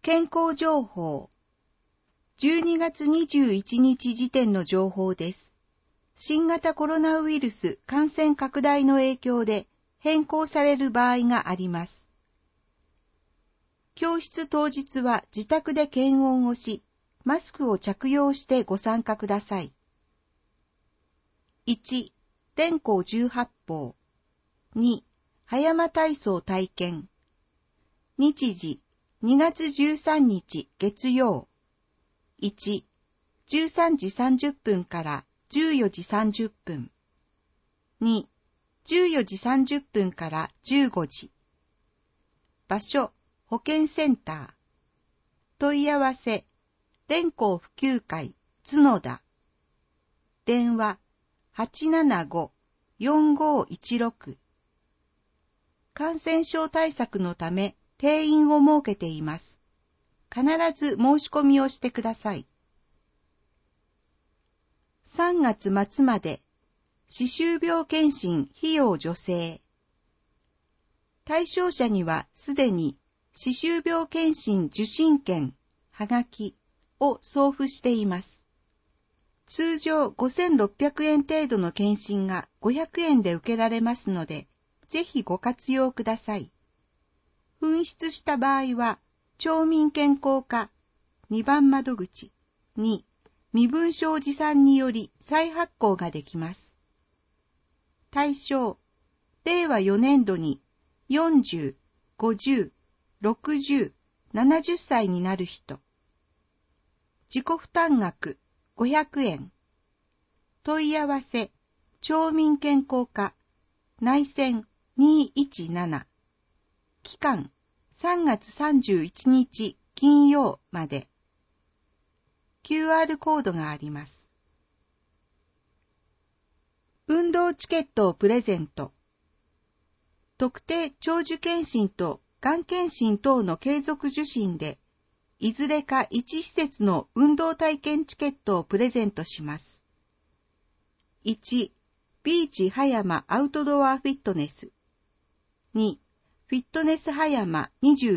健康情報。12月21日時点の情報です。新型コロナウイルス感染拡大の影響で変更される場合があります。教室当日は自宅で検温をし、マスクを着用してご参加ください。1、電光18法。2、葉山体操体験。日時、2月13日月曜。1、13時30分から14時30分。2、14時30分から15時。場所、保健センター。問い合わせ、電光普及会、角田。電話、875-4516。感染症対策のため定員を設けています。必ず申し込みをしてください。3月末まで、歯周病検診費用助成。対象者にはすでに歯周病検診受診券、はがきを送付しています。通常5600円程度の検診が500円で受けられますので、ぜひご活用ください。紛失した場合は、町民健康課2番窓口に身分証持参により再発行ができます。対象、令和4年度に40、50、60、70歳になる人。自己負担額500円。問い合わせ、町民健康課内線217。期間、3月31日金曜まで。QR コードがあります。運動チケットをプレゼント。特定長寿検診とがん検診等の継続受診で、いずれか1施設の運動体験チケットをプレゼントします。1、ビーチ葉山アウトドアフィットネス。2、フィットネス葉山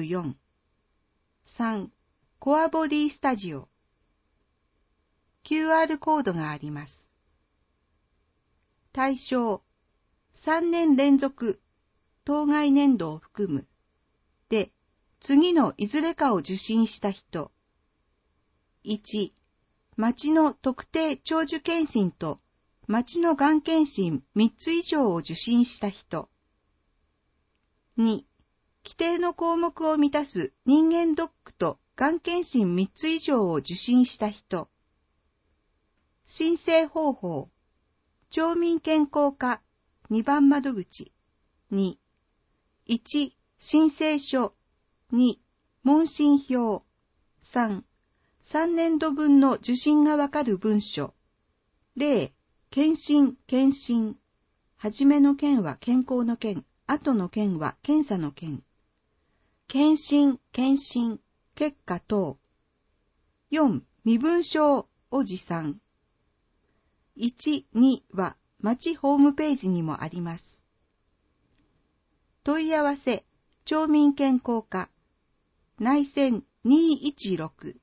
24。3、コアボディスタジオ。QR コードがあります。対象、3年連続、当該年度を含む。で、次のいずれかを受診した人。1、町の特定長寿検診と町のがん検診3つ以上を受診した人。2、規定の項目を満たす人間ドックとがん検診3つ以上を受診した人。申請方法。町民健康課2番窓口。2、1、申請書。2、問診票。3、3年度分の受診がわかる文書。例、検診。はじめの件は健康の件、後の件は検査の件。検診、結果等。4、身分証を持参。1、2は町ホームページにもあります。問い合わせ、町民健康課、内線216。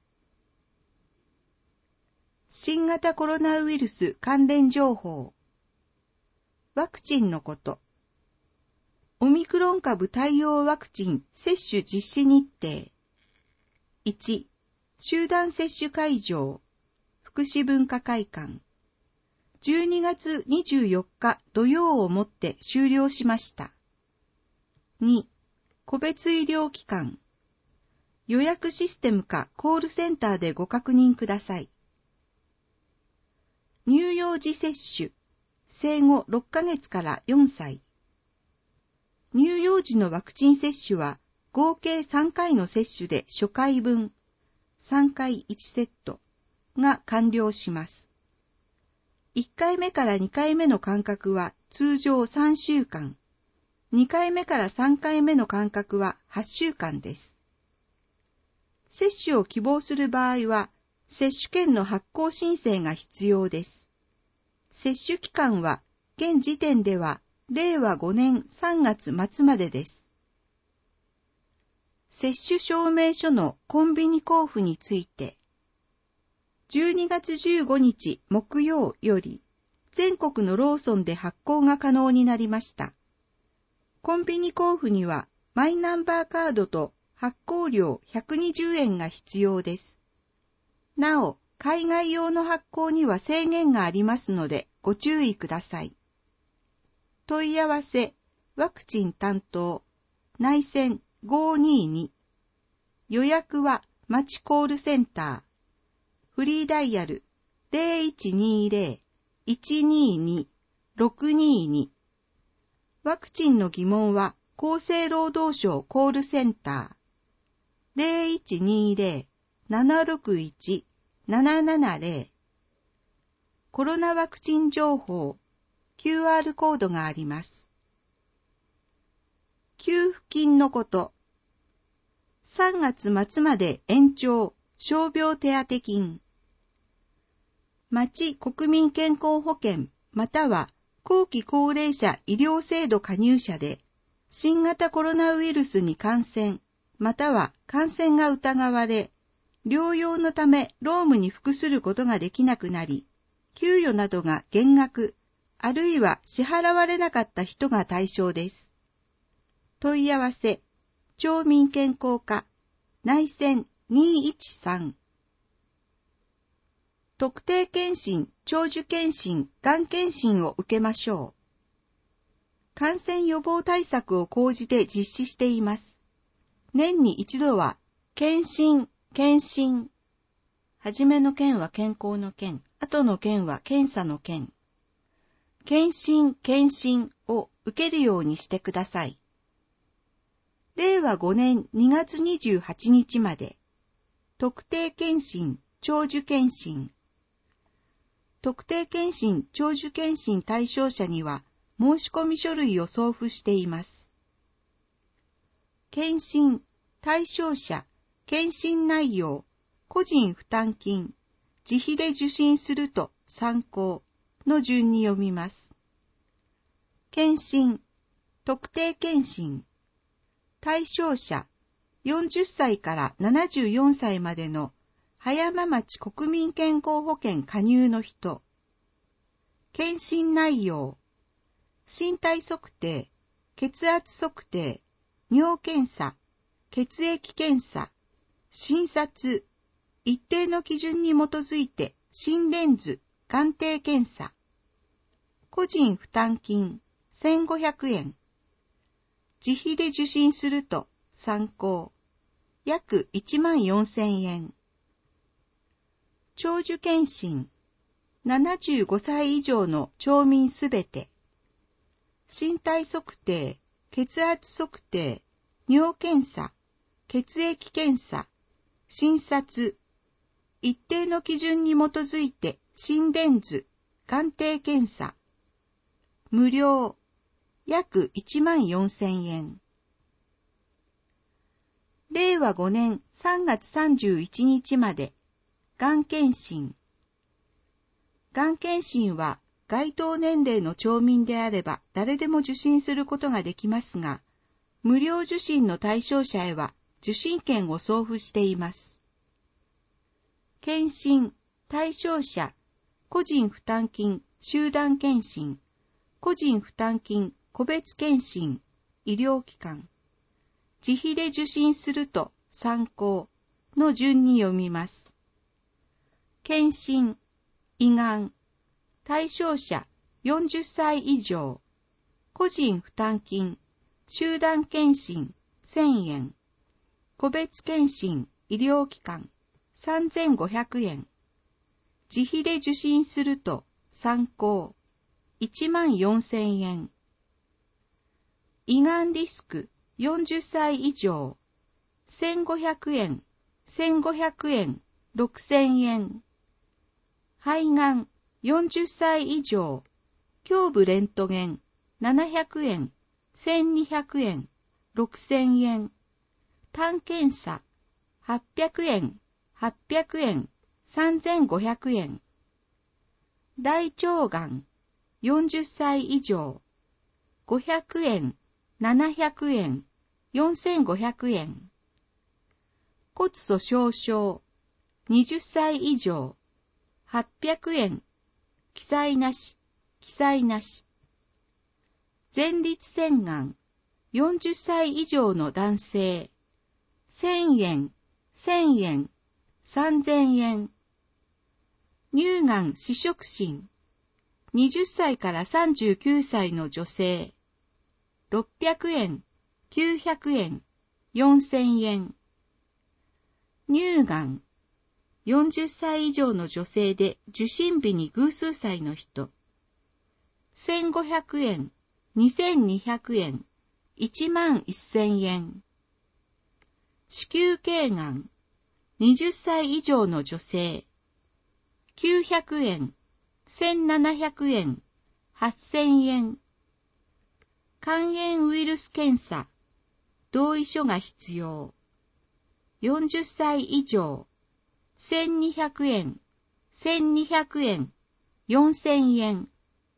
新型コロナウイルス関連情報。ワクチンのこと。オミクロン株対応ワクチン接種実施日程。1、集団接種会場、福祉文化会館。12月24日土曜をもって終了しました。2、個別医療機関。予約システムかコールセンターでご確認ください。乳幼児接種。生後6ヶ月から4歳。乳幼児のワクチン接種は合計3回の接種で初回分、3回1セットが完了します。1回目から2回目の間隔は通常3週間、2回目から3回目の間隔は8週間です。接種を希望する場合は、接種券の発行申請が必要です。接種期間は現時点では令和5年3月末までです。 接種証明書のコンビニ交付について、12月15日木曜より、全国のローソンで発行が可能になりました。コンビニ交付には、マイナンバーカードと発行料120円が必要です。なお、海外用の発行には制限がありますので、ご注意ください。問い合わせ、ワクチン担当、内線522。予約は、町コールセンター。フリーダイヤル 0120-122-622。ワクチンの疑問は、厚生労働省コールセンター。0120-761-770。コロナワクチン情報、QR コードがあります。給付金のこと。3月末まで延長、傷病手当金。町国民健康保険または後期高齢者医療制度加入者で、新型コロナウイルスに感染、または感染が疑われ、療養のため労務に服することができなくなり、給与などが減額、あるいは支払われなかった人が対象です。問い合わせ、町民健康課、内線213。特定健診、長寿健診、がん検診を受けましょう。感染予防対策を講じて実施しています。年に一度は、検診。はじめの検は健康の検、後の検は検査の検。検診を受けるようにしてください。令和5年2月28日まで、特定健診、長寿健診。特定健診、長寿健診対象者には申し込み書類を送付しています。健診、対象者、健診内容、個人負担金、自費で受診すると参考の順に読みます。健診、特定健診、対象者、40歳から74歳までの葉山町国民健康保険加入の人。検診内容。身体測定、血圧測定、尿検査、血液検査、診察、一定の基準に基づいて心電図、眼底検査。個人負担金、1500円。自費で受診すると参考。約14000円。長寿健診。75歳以上の町民すべて。身体測定、血圧測定、尿検査、血液検査、診察。一定の基準に基づいて心電図、眼底検査。無料。約14000円。令和5年3月31日まで、がん検診。がん検診は該当年齢の町民であれば誰でも受診することができますが、無料受診の対象者へは受診券を送付しています。検診、対象者、個人負担金、集団検診、個人負担金、個別検診、医療機関。自費で受診すると参考の順に読みます。検診、胃がん、対象者40歳以上、個人負担金、集団検診1000円、個別検診、医療機関3500円、自費で受診すると参考14000円。胃がんリスク40歳以上、1500円、1500円、6000円。肺がん40歳以上、胸部レントゲン700円、1200円、6000円。胆検査800円、800円、3500円。大腸がん40歳以上、500円、700円、4500円。 骨粗鬆症、20歳以上、800円、記載なし、記載なし。前立腺がん、40歳以上の男性、1000円、1000円、3000円。乳がん死殖診、20歳から39歳の女性、600円、900円、4000円。乳がん、40歳以上の女性で受診日に偶数歳の人、1500円、2200円、11000円。子宮頸がん、20歳以上の女性、900円、1700円、8000円。肝炎ウイルス検査、同意書が必要。40歳以上、1200円、1200円、4000円。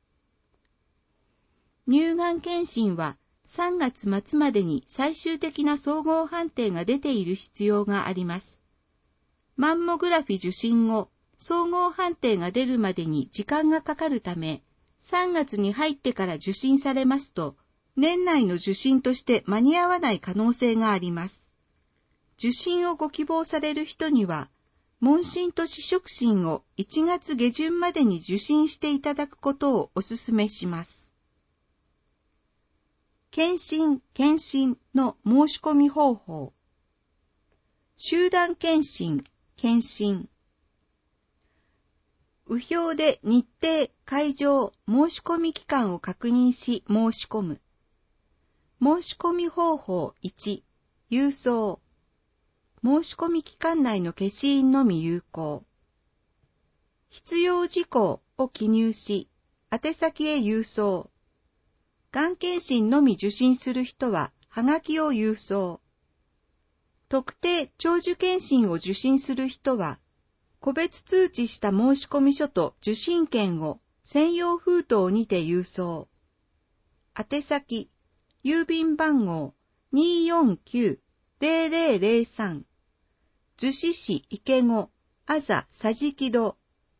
乳がん検診は3月末までに最終的な総合判定が出ている必要があります。マンモグラフィ受診後、総合判定が出るまでに時間がかかるため、3月に入ってから受診されますと、年内の受診として間に合わない可能性があります。受診をご希望される人には、問診と死殖診を1月下旬までに受診していただくことをお勧めします。検診の申し込み方法。集団検診、検診。右表で日程、会場、申し込み期間を確認し申し込む。申し込み方法1、郵送。申し込み期間内の消印のみ有効。必要事項を記入し、宛先へ郵送。がん検診のみ受診する人は、はがきを郵送。特定長寿検診を受診する人は、個別通知した申込書と受診券を専用封筒にて郵送。宛先、郵便番号 249-0003 逗子市池子あざ桟敷戸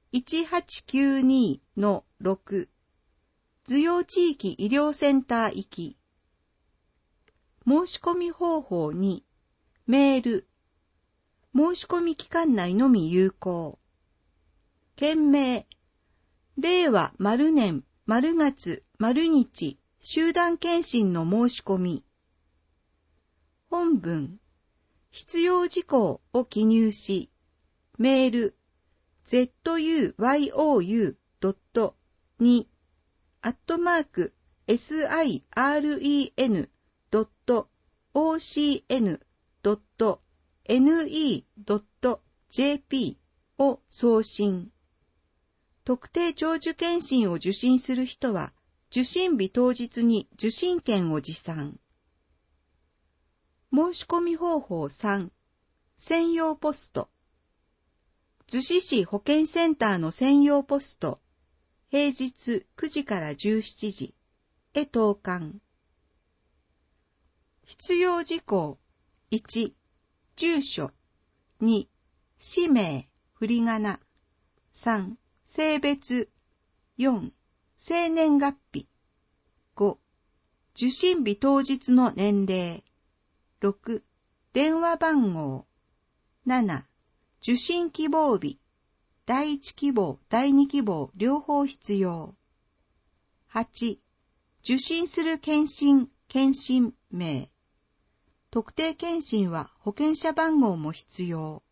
1892-6 図用地域医療センター行き。申し込み方法2、メール。申し込み期間内のみ有効。件名、令和○年○月○日集団検診の申し込み。本文、必要事項を記入し、メール、zuyuu.2@siren.ocn.ne.jp を送信。特定長寿検診を受診する人は、受診日当日に受診券を持参。申し込み方法3、専用ポスト。逗子市保健センターの専用ポスト、平日9時から17時へ投函。必要事項1、住所2、氏名、振り仮名3、性別4、生年月日5、受診日当日の年齢6、電話番号7、受診希望日第1希望、第2希望両方必要8、受診する検診名特定検診は保険者番号も必要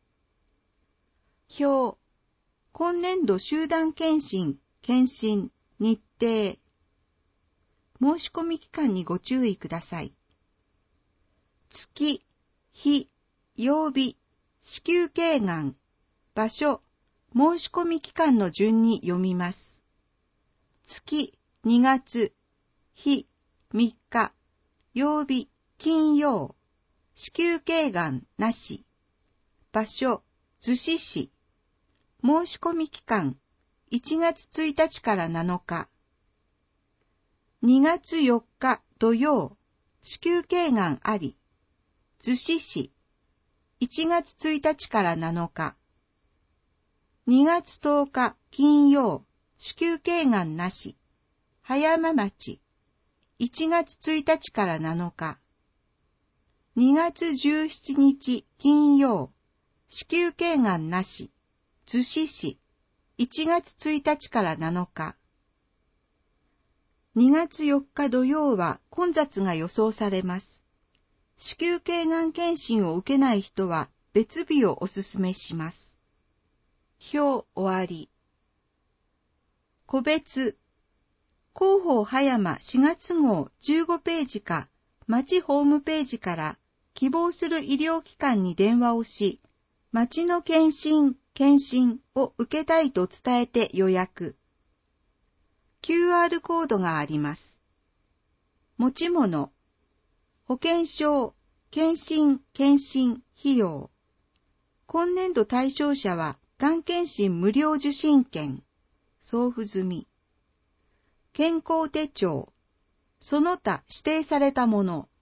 表、今年度集団検診、日程申し込み期間にご注意ください。月、日、曜日、子宮頸がん、場所、申し込み期間の順に読みます。月、2月、日、3日、曜日、金曜、子宮頸がんなし、場所、逗子市、申し込み期間、1月1日から7日、2月4日土曜、子宮頸がんあり、逗子市、 1月1日から7日。2月10日金曜、子宮頸がんなし。葉山町。1月1日から7日。2月17日金曜、子宮頸がんなし。逗子市。1月1日から7日。2月4日土曜は混雑が予想されます。子宮頸がん検診を受けない人は別日をお勧めします。表終わり。個別。広報葉山4月号15ページか町ホームページから希望する医療機関に電話をし、町の検診を受けたいと伝えて予約。QR コードがあります。持ち物。保険証、検診費用。今年度対象者は、がん検診無料受診券。送付済み。健康手帳。その他指定されたもの。